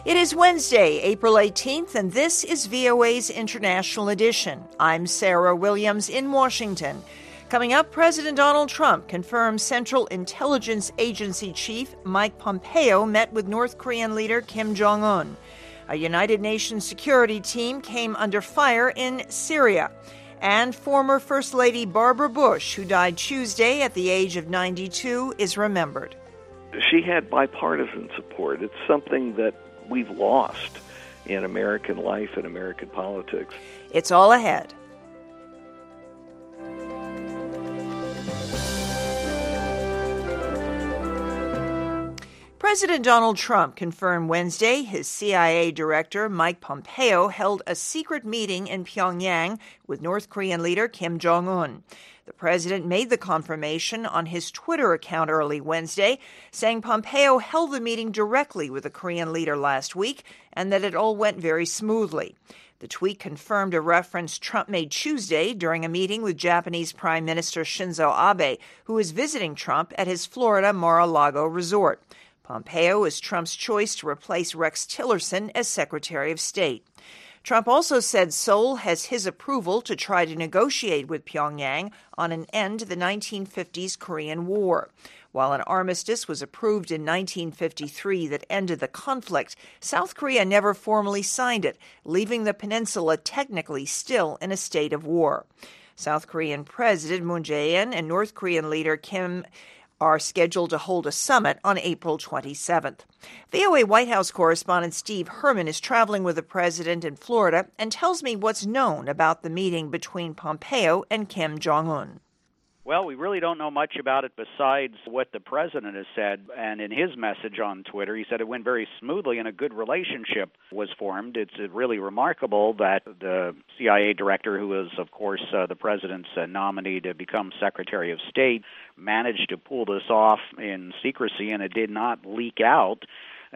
It is Wednesday, April 18th, and this is VOA's International Edition. I'm Sarah Williams in Washington. Coming up, President Donald Trump confirms Central Intelligence Agency Chief Mike Pompeo met with North Korean leader Kim Jong-un. A United Nations security team came under fire in Syria. And former First Lady Barbara Bush, who died Tuesday at the age of 92, is remembered. She had bipartisan support. It's something that we've lost in American life and American politics. It's all ahead. President Donald Trump confirmed Wednesday his CIA director, Mike Pompeo, held a secret meeting in Pyongyang with North Korean leader Kim Jong-un. The president made the confirmation on his Twitter account early Wednesday, saying Pompeo held the meeting directly with the Korean leader last week and that it all went very smoothly. The tweet confirmed a reference Trump made Tuesday during a meeting with Japanese Prime Minister Shinzo Abe, who is visiting Trump at his Florida Mar-a-Lago resort. Pompeo is Trump's choice to replace Rex Tillerson as Secretary of State. Trump also said Seoul has his approval to try to negotiate with Pyongyang on an end to the 1950s Korean War. While an armistice was approved in 1953 that ended the conflict, South Korea never formally signed it, leaving the peninsula technically still in a state of war. South Korean President Moon Jae-in and North Korean leader Kim are scheduled to hold a summit on April 27th. VOA White House correspondent Steve Herman is traveling with the president in Florida and tells me what's known about the meeting between Pompeo and Kim Jong-un. Well, we really don't know much about it besides what the president has said. And in his message on Twitter, he said it went very smoothly and a good relationship was formed. It's really remarkable that the CIA director, who is, of course, the president's nominee to become Secretary of State, managed to pull this off in secrecy, and it did not leak out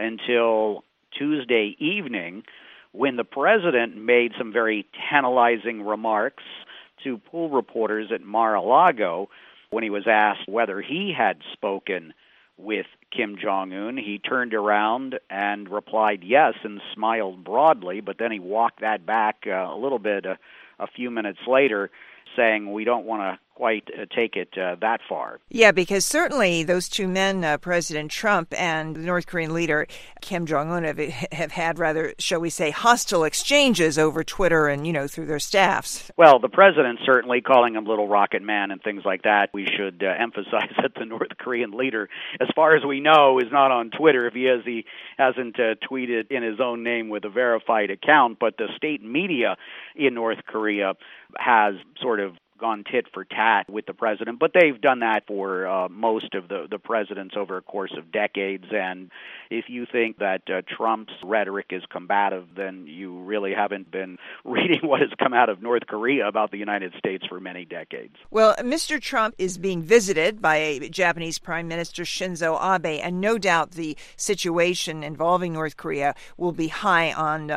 until Tuesday evening when the president made some very tantalizing remarks to pool reporters at Mar-a-Lago when he was asked whether he had spoken with Kim Jong-un. He turned around and replied yes and smiled broadly, but then he walked that back a little bit a few minutes later, saying we don't want to quite take it that far. Yeah, because certainly those two men, President Trump and the North Korean leader Kim Jong-un, have had rather, shall we say, hostile exchanges over Twitter and, through their staffs. Well, the president certainly calling him Little Rocket Man and things like that. We should emphasize that the North Korean leader, as far as we know, is not on Twitter. If he is, he hasn't tweeted in his own name with a verified account. But the state media in North Korea has sort of gone tit for tat with the president, but they've done that for most of the presidents over a course of decades. And if you think that Trump's rhetoric is combative, then you really haven't been reading what has come out of North Korea about the United States for many decades. Well, Mr. Trump is being visited by Japanese Prime Minister Shinzo Abe, and no doubt the situation involving North Korea will be high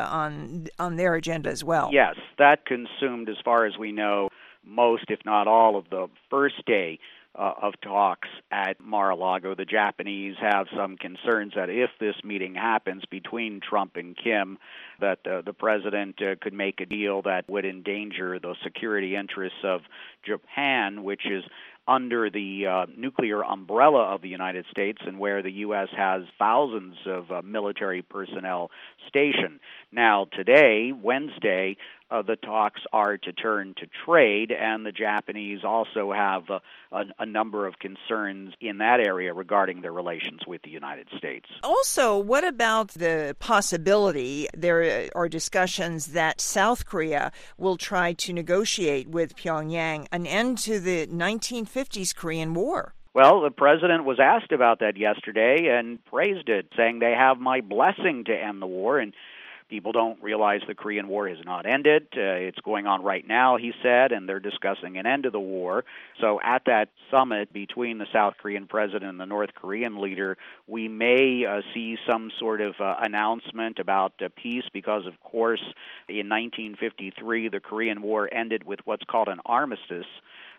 on their agenda as well. Yes, that consumed, as far as we know, most, if not all, of the first day of talks at Mar-a-Lago. The Japanese have some concerns that if this meeting happens between Trump and Kim, that the president could make a deal that would endanger the security interests of Japan, which is under the nuclear umbrella of the United States and where the U.S. has thousands of military personnel stationed. Now, today, Wednesday, the talks are to turn to trade, and the Japanese also have a number of concerns in that area regarding their relations with the United States. Also, what about the possibility, there are discussions that South Korea will try to negotiate with Pyongyang an end to the 1950s Korean War? Well, the president was asked about that yesterday and praised it, saying they have my blessing to end the war. And people don't realize the Korean War has not ended. It's going on right now, he said, and they're discussing an end to the war. So at that summit between the South Korean president and the North Korean leader, we may see some sort of announcement about peace because, of course, in 1953, the Korean War ended with what's called an armistice.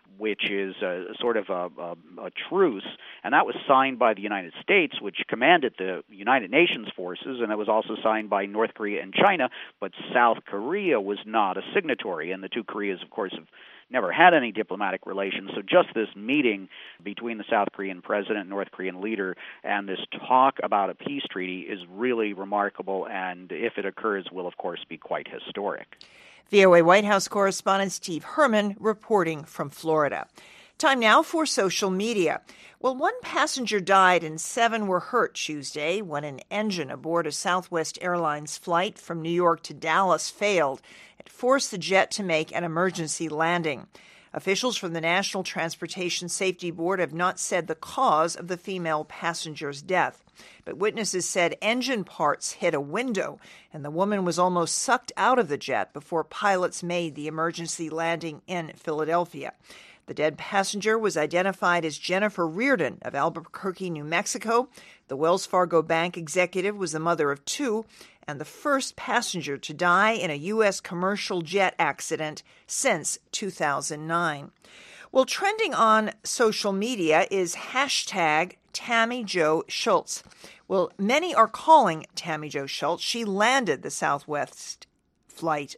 which is sort of a truce, and that was signed by the United States, which commanded the United Nations forces, and it was also signed by North Korea and China, but South Korea was not a signatory, and the two Koreas, of course, have never had any diplomatic relations. So just this meeting between the South Korean president and North Korean leader and this talk about a peace treaty is really remarkable, and if it occurs, will, of course, be quite historic. VOA White House correspondent Steve Herman reporting from Florida. Time now for social media. Well, one passenger died and 7 were hurt Tuesday when an engine aboard a Southwest Airlines flight from New York to Dallas failed. It forced the jet to make an emergency landing. Officials from the National Transportation Safety Board have not said the cause of the female passenger's death. But witnesses said engine parts hit a window, and the woman was almost sucked out of the jet before pilots made the emergency landing in Philadelphia. The dead passenger was identified as Jennifer Reardon of Albuquerque, New Mexico. The Wells Fargo Bank executive was the mother of 2 and the first passenger to die in a U.S. commercial jet accident since 2009. Well, trending on social media is hashtag Tammy Jo Schultz. Well, many are calling Tammy Jo Schultz. She landed the Southwest flight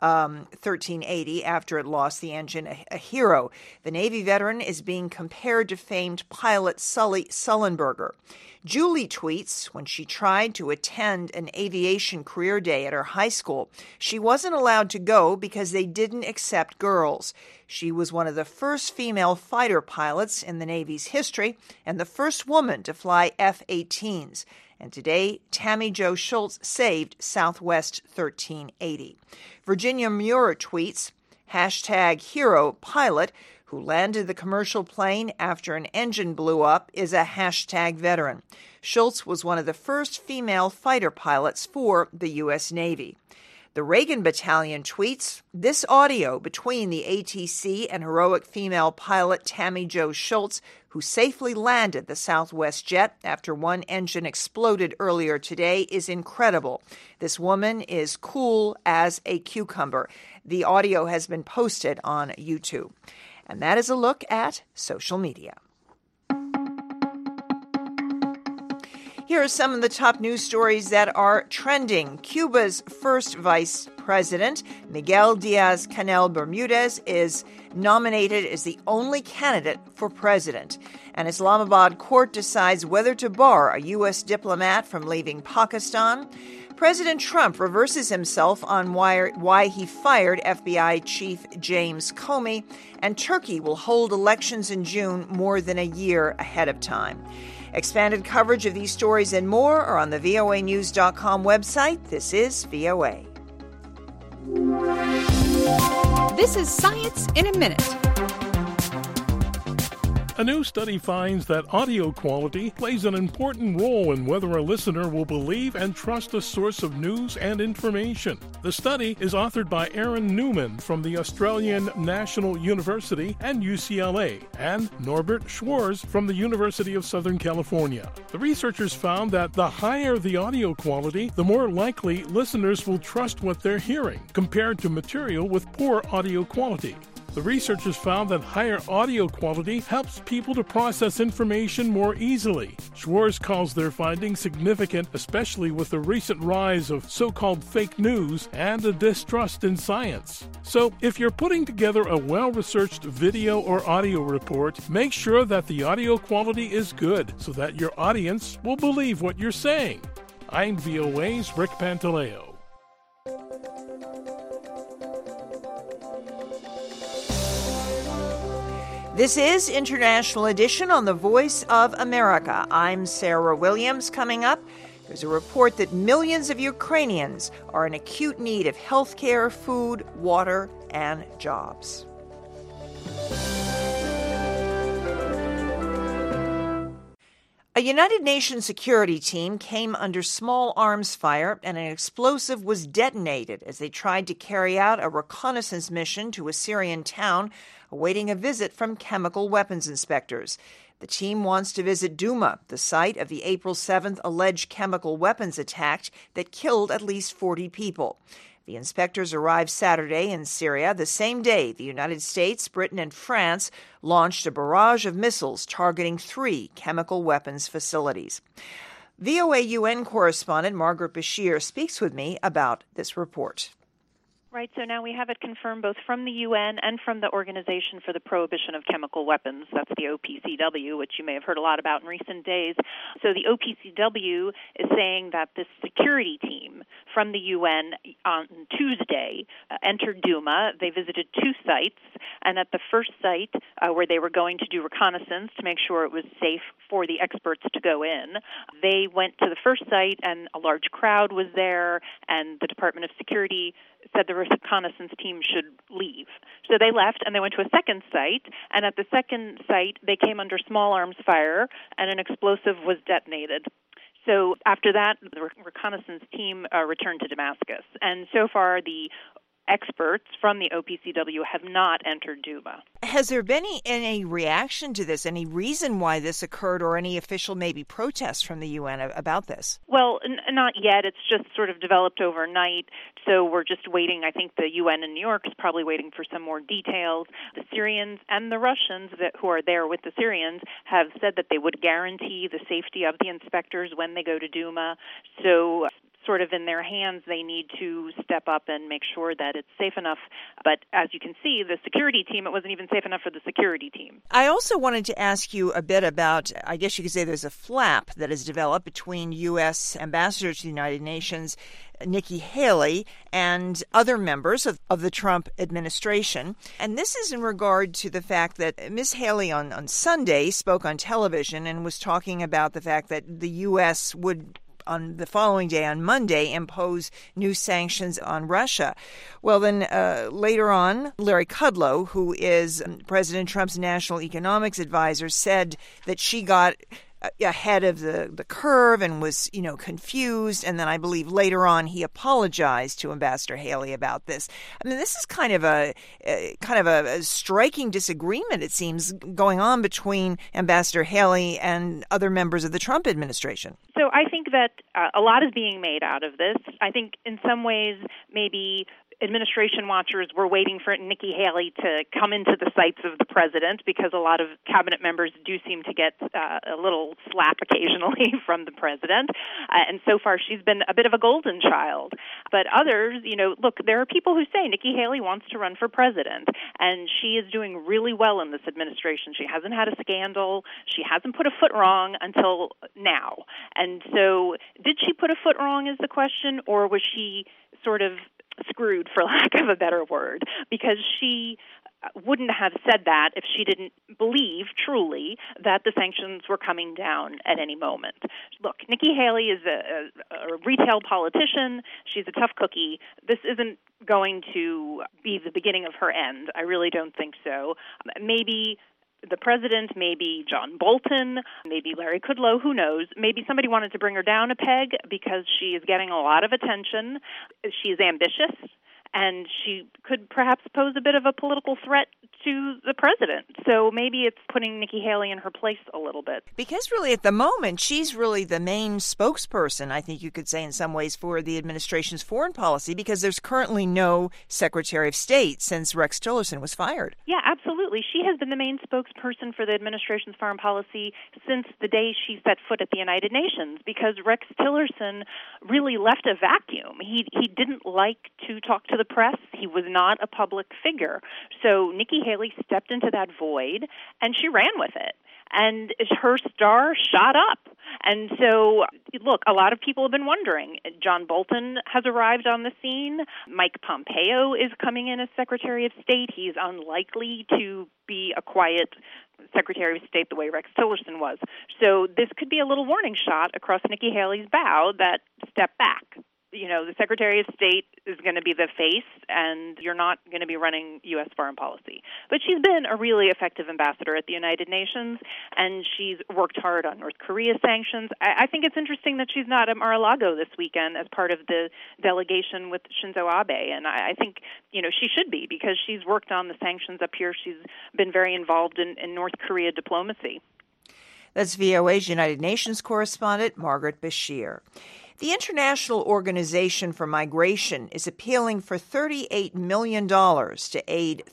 1380 after it lost the engine, a hero. The Navy veteran is being compared to famed pilot Sully Sullenberger. Julie tweets when she tried to attend an aviation career day at her high school, she wasn't allowed to go because they didn't accept girls. She was one of the first female fighter pilots in the Navy's history and the first woman to fly F-18s. And today, Tammy Jo Schultz saved Southwest 1380. Virginia Muir tweets, hashtag hero pilot who landed the commercial plane after an engine blew up is a hashtag veteran. Schultz was one of the first female fighter pilots for the U.S. Navy. The Reagan Battalion tweets, this audio between the ATC and heroic female pilot Tammy Jo Schultz, who safely landed the Southwest jet after one engine exploded earlier today, is incredible. This woman is cool as a cucumber. The audio has been posted on YouTube. And that is a look at social media. Here are some of the top news stories that are trending. Cuba's first vice president, Miguel Diaz-Canel Bermudez, is nominated as the only candidate for president. An Islamabad court decides whether to bar a U.S. diplomat from leaving Pakistan. President Trump reverses himself on why he fired FBI Chief James Comey, and Turkey will hold elections in June more than a year ahead of time. Expanded coverage of these stories and more are on the voanews.com website. This is VOA. This is Science in a Minute. A new study finds that audio quality plays an important role in whether a listener will believe and trust a source of news and information. The study is authored by Aaron Newman from the Australian National University and UCLA, and Norbert Schwarz from the University of Southern California. The researchers found that the higher the audio quality, the more likely listeners will trust what they're hearing, compared to material with poor audio quality. The researchers found that higher audio quality helps people to process information more easily. Schwarz calls their findings significant, especially with the recent rise of so-called fake news and a distrust in science. So, if you're putting together a well-researched video or audio report, make sure that the audio quality is good so that your audience will believe what you're saying. I'm VOA's Rick Pantaleo. This is International Edition on the Voice of America. I'm Sarah Williams. Coming up, there's a report that millions of Ukrainians are in acute need of health care, food, water, and jobs. A United Nations security team came under small arms fire and an explosive was detonated as they tried to carry out a reconnaissance mission to a Syrian town awaiting a visit from chemical weapons inspectors. The team wants to visit Douma, the site of the April 7th alleged chemical weapons attack that killed at least 40 people. The inspectors arrived Saturday in Syria, the same day the United States, Britain, and France launched a barrage of missiles targeting 3 chemical weapons facilities. VOA UN correspondent Margaret Bashir speaks with me about this report. Right, so now we have it confirmed both from the UN and from the Organization for the Prohibition of Chemical Weapons. That's the OPCW, which you may have heard a lot about in recent days. So the OPCW is saying that this security team from the UN on Tuesday entered Douma. They visited 2 sites, and at the first site where they were going to do reconnaissance to make sure it was safe for the experts to go in, they went to the first site and a large crowd was there, and the Department of Security said the reconnaissance team should leave. So they left and they went to a second site, and at the second site they came under small arms fire and an explosive was detonated. So after that, the reconnaissance team returned to Damascus. And so far, the experts from the OPCW have not entered Douma. Has there been any reaction to this, any reason why this occurred, or any official maybe protests from the UN about this? Well, not yet. It's just sort of developed overnight, so we're just waiting. I think the UN in New York is probably waiting for some more details. The Syrians and the Russians who are there with the Syrians have said that they would guarantee the safety of the inspectors when they go to Douma. So sort of in their hands, they need to step up and make sure that it's safe enough. But as you can see, the security team, it wasn't even safe enough for the security team. I also wanted to ask you a bit about, I guess you could say there's a flap that has developed between U.S. Ambassador to the United Nations, Nikki Haley, and other members of the Trump administration. And this is in regard to the fact that Ms. Haley on Sunday spoke on television and was talking about the fact that the U.S. would on the following day, on Monday, impose new sanctions on Russia. Well, then later on, Larry Kudlow, who is President Trump's national economics advisor, said that she got ahead of the curve and was, confused. And then I believe later on he apologized to Ambassador Haley about this. I mean, this is kind of a striking disagreement, it seems, going on between Ambassador Haley and other members of the Trump administration. So I think that a lot is being made out of this. I think in some ways maybe administration watchers were waiting for Nikki Haley to come into the sights of the president, because a lot of cabinet members do seem to get a little slap occasionally from the president. And so far she's been a bit of a golden child. But others, look, there are people who say Nikki Haley wants to run for president, and she is doing really well in this administration. She hasn't had a scandal. She hasn't put a foot wrong until now. And so did she put a foot wrong is the question, or was she sort of screwed, for lack of a better word, because she wouldn't have said that if she didn't believe truly that the sanctions were coming down at any moment. Look, Nikki Haley is a retail politician. She's a tough cookie. This isn't going to be the beginning of her end. I really don't think so. Maybe the president, maybe John Bolton, maybe Larry Kudlow, who knows. Maybe somebody wanted to bring her down a peg because she is getting a lot of attention. She is ambitious, and she could perhaps pose a bit of a political threat to the president. So maybe it's putting Nikki Haley in her place a little bit. Because really at the moment, she's really the main spokesperson, I think you could say in some ways, for the administration's foreign policy, because there's currently no Secretary of State since Rex Tillerson was fired. Yeah, absolutely. She has been the main spokesperson for the administration's foreign policy since the day she set foot at the United Nations, because Rex Tillerson really left a vacuum. He didn't like to talk to the press. He was not a public figure. So Nikki Haley stepped into that void, and she ran with it. And her star shot up. And so, look, a lot of people have been wondering. John Bolton has arrived on the scene. Mike Pompeo is coming in as Secretary of State. He's unlikely to be a quiet Secretary of State the way Rex Tillerson was. So this could be a little warning shot across Nikki Haley's bow that step back. The Secretary of State is going to be the face, and you're not going to be running U.S. foreign policy. But she's been a really effective ambassador at the United Nations, and she's worked hard on North Korea sanctions. I think it's interesting that she's not at Mar-a-Lago this weekend as part of the delegation with Shinzo Abe, and I think, she should be, because she's worked on the sanctions up here. She's been very involved in North Korea diplomacy. That's VOA's United Nations correspondent Margaret Bashir. The International Organization for Migration is appealing for $38 million to aid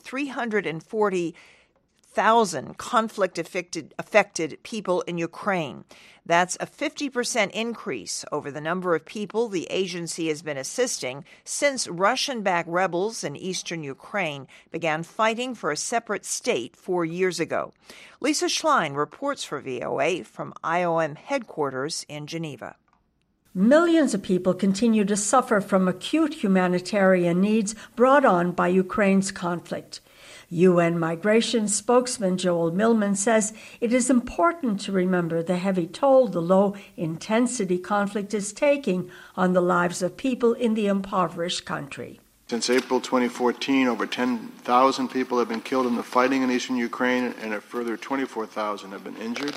340,000 conflict-affected people in Ukraine. That's a 50% increase over the number of people the agency has been assisting since Russian-backed rebels in eastern Ukraine began fighting for a separate state 4 years ago. Lisa Schlein reports for VOA from IOM headquarters in Geneva. Millions of people continue to suffer from acute humanitarian needs brought on by Ukraine's conflict. UN migration spokesman Joel Millman says it is important to remember the heavy toll the low-intensity conflict is taking on the lives of people in the impoverished country. Since April 2014, over 10,000 people have been killed in the fighting in eastern Ukraine, and a further 24,000 have been injured.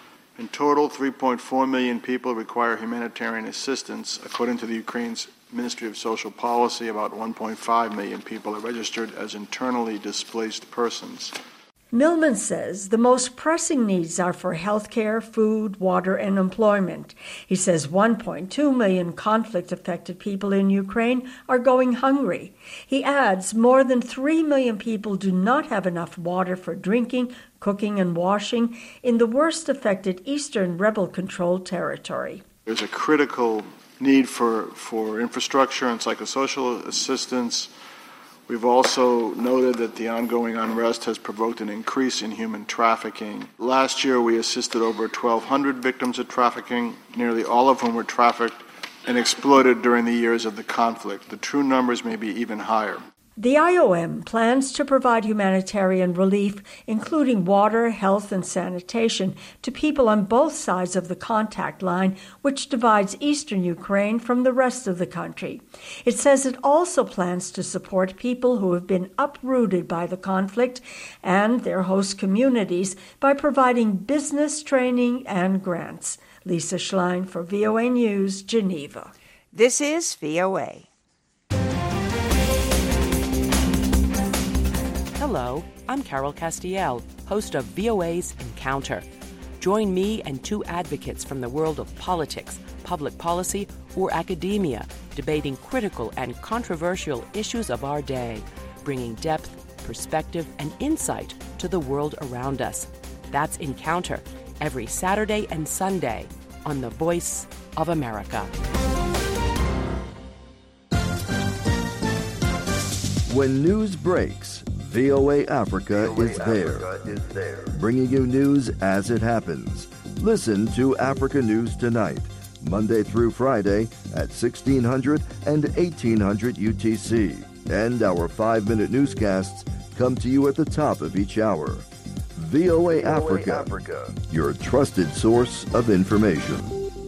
In total, 3.4 million people require humanitarian assistance. According to the Ukraine's Ministry of Social Policy, about 1.5 million people are registered as internally displaced persons. Millman says the most pressing needs are for health care, food, water, and employment. He says 1.2 million conflict-affected people in Ukraine are going hungry. He adds more than 3 million people do not have enough water for drinking, cooking, and washing in the worst affected eastern rebel-controlled territory. There's a critical need for infrastructure and psychosocial assistance. We've also noted that the ongoing unrest has provoked an increase in human trafficking. Last year, we assisted over 1,200 victims of trafficking, nearly all of whom were trafficked and exploited during the years of the conflict. The true numbers may be even higher. The IOM plans to provide humanitarian relief, including water, health, and sanitation, to people on both sides of the contact line, which divides eastern Ukraine from the rest of the country. It says it also plans to support people who have been uprooted by the conflict and their host communities by providing business training and grants. Lisa Schlein for VOA News, Geneva. This is VOA. Hello, I'm Carol Castiel, host of VOA's Encounter. Join me and two advocates from the world of politics, public policy, or academia, debating critical and controversial issues of our day, bringing depth, perspective, and insight to the world around us. That's Encounter, every Saturday and Sunday on The Voice of America. When news breaks, VOA Africa is there, bringing you news as it happens. Listen to Africa News Tonight, Monday through Friday at 1600 and 1800 UTC. And our 5-minute newscasts come to you at the top of each hour. VOA Africa, your trusted source of information.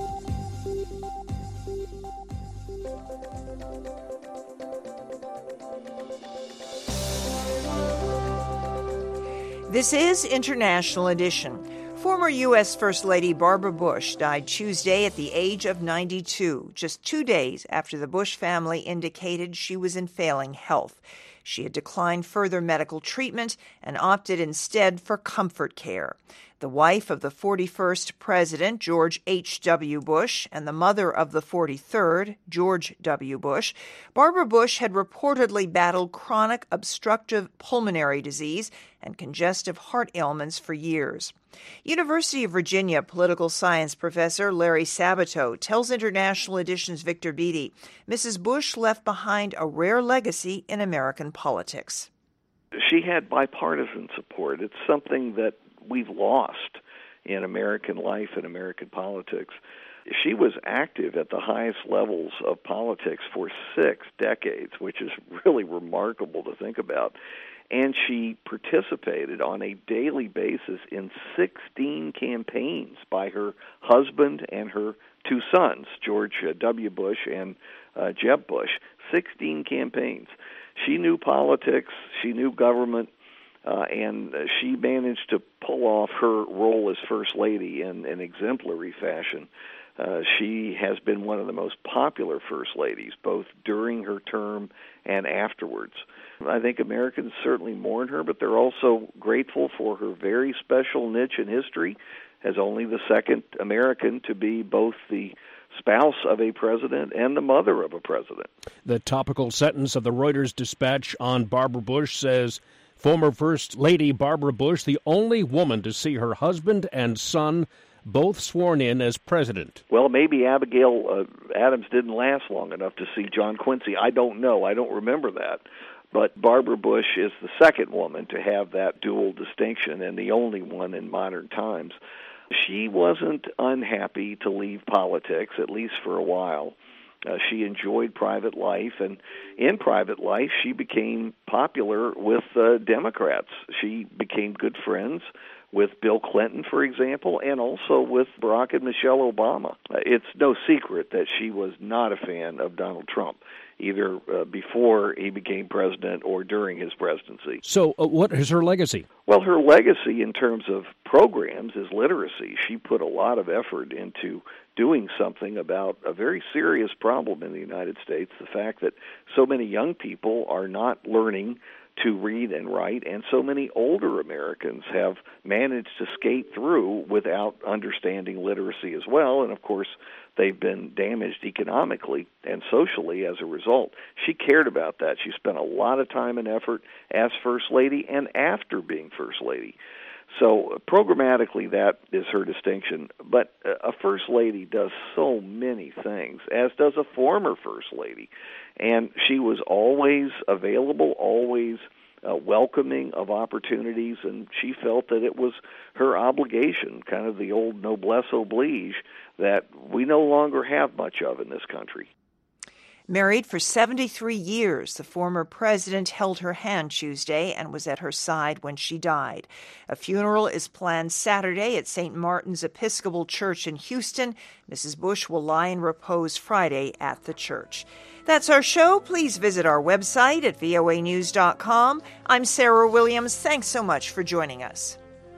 This is International Edition. Former U.S. First Lady Barbara Bush died Tuesday at the age of 92, just 2 days after the Bush family indicated she was in failing health. She had declined further medical treatment and opted instead for comfort care. The wife of the 41st President, George H.W. Bush, and the mother of the 43rd, George W. Bush, Barbara Bush had reportedly battled chronic obstructive pulmonary disease and congestive heart ailments for years. University of Virginia political science professor Larry Sabato tells International Edition's Victor Beattie, Mrs. Bush left behind a rare legacy in American politics. She had bipartisan support. It's something that we've lost in American life and American politics. She was active at the highest levels of politics for 6 decades, which is really remarkable to think about. And she participated on a daily basis in 16 campaigns by her husband and her 2 sons, George W. Bush and Jeb Bush. 16 campaigns. She knew politics, she knew government, and she managed to pull off her role as First Lady in an exemplary fashion. She has been one of the most popular First Ladies, both during her term and afterwards. I think Americans certainly mourn her, but they're also grateful for her very special niche in history. as only the second American to be both the spouse of a president and the mother of a president. The topical sentence of the Reuters dispatch on Barbara Bush says, former First Lady Barbara Bush, the only woman to see her husband and son both sworn in as president. Well, maybe Abigail Adams didn't last long enough to see John Quincy. I don't know. I don't remember that. But Barbara Bush is the second woman to have that dual distinction and the only one in modern times. She wasn't unhappy to leave politics, at least for a while. She enjoyed private life, and in private life, she became popular with Democrats. She became good friends with Bill Clinton, for example, and also with Barack and Michelle Obama. It's no secret that she was not a fan of Donald Trump, either before he became president or during his presidency. So what is her legacy? Well, her legacy in terms of programs is literacy. She put a lot of effort into doing something about a very serious problem in the United States, the fact that so many young people are not learning to read and write, and so many older Americans have managed to skate through without understanding literacy as well, and of course they've been damaged economically and socially as a result. She cared about that. She spent a lot of time and effort as First Lady and after being First Lady. So programmatically, that is her distinction. But a First Lady does so many things, as does a former First Lady. And she was always available, always welcoming of opportunities, and she felt that it was her obligation, kind of the old noblesse oblige, that we no longer have much of in this country. Married for 73 years, the former president held her hand Tuesday and was at her side when she died. A funeral is planned Saturday at St. Martin's Episcopal Church in Houston. Mrs. Bush will lie in repose Friday at the church. That's our show. Please visit our website at voanews.com. I'm Sarah Williams. Thanks so much for joining us.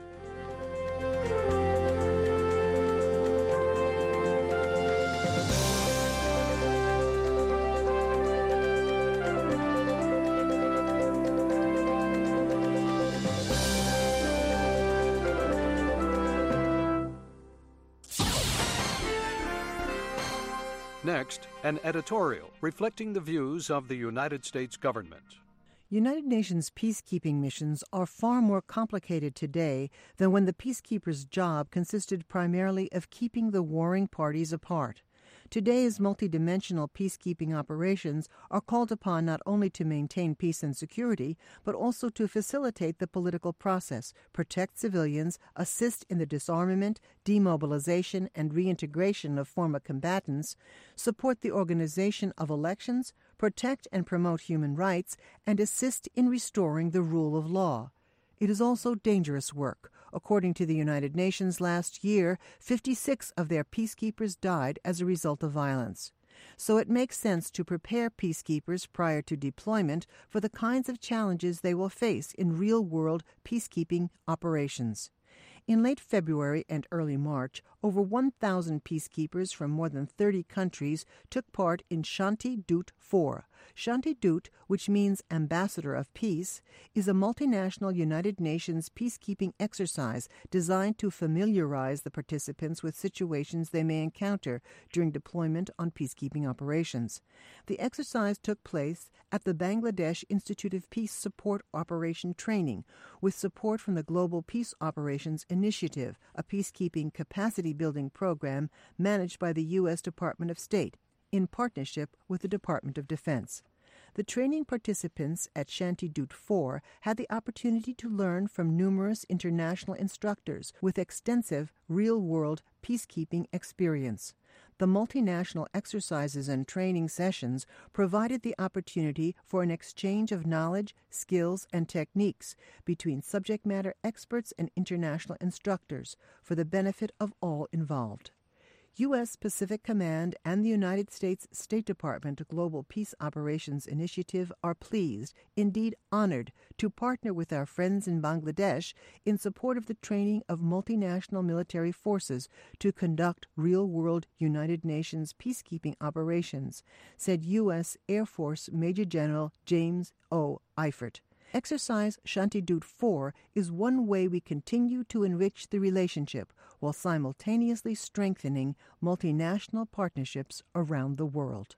Next, an editorial reflecting the views of the United States government. United Nations peacekeeping missions are far more complicated today than when the peacekeepers' job consisted primarily of keeping the warring parties apart. Today's multidimensional peacekeeping operations are called upon not only to maintain peace and security, but also to facilitate the political process, protect civilians, assist in the disarmament, demobilization, and reintegration of former combatants, support the organization of elections, protect and promote human rights, and assist in restoring the rule of law. It is also dangerous work. According to the United Nations last year, 56 of their peacekeepers died as a result of violence. So it makes sense to prepare peacekeepers prior to deployment for the kinds of challenges they will face in real-world peacekeeping operations. In late February and early March, over 1,000 peacekeepers from more than 30 countries took part in Shanti Dut 4. Shanti Dut, which means Ambassador of Peace, is a multinational United Nations peacekeeping exercise designed to familiarize the participants with situations they may encounter during deployment on peacekeeping operations. The exercise took place at the Bangladesh Institute of Peace Support Operation Training, with support from the Global Peace Operations Initiative, a peacekeeping capacity-building program managed by the U.S. Department of State, in partnership with the Department of Defense. The training participants at Shanti Dut 4 had the opportunity to learn from numerous international instructors with extensive real-world peacekeeping experience. The multinational exercises and training sessions provided the opportunity for an exchange of knowledge, skills, and techniques between subject matter experts and international instructors for the benefit of all involved. U.S. Pacific Command and the United States State Department Global Peace Operations Initiative are pleased, indeed honored, to partner with our friends in Bangladesh in support of the training of multinational military forces to conduct real-world United Nations peacekeeping operations, said U.S. Air Force Major General James O. Eifert. Exercise Shantidut 4 is one way we continue to enrich the relationship while simultaneously strengthening multinational partnerships around the world.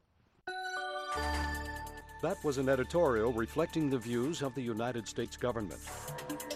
That was an editorial reflecting the views of the United States government.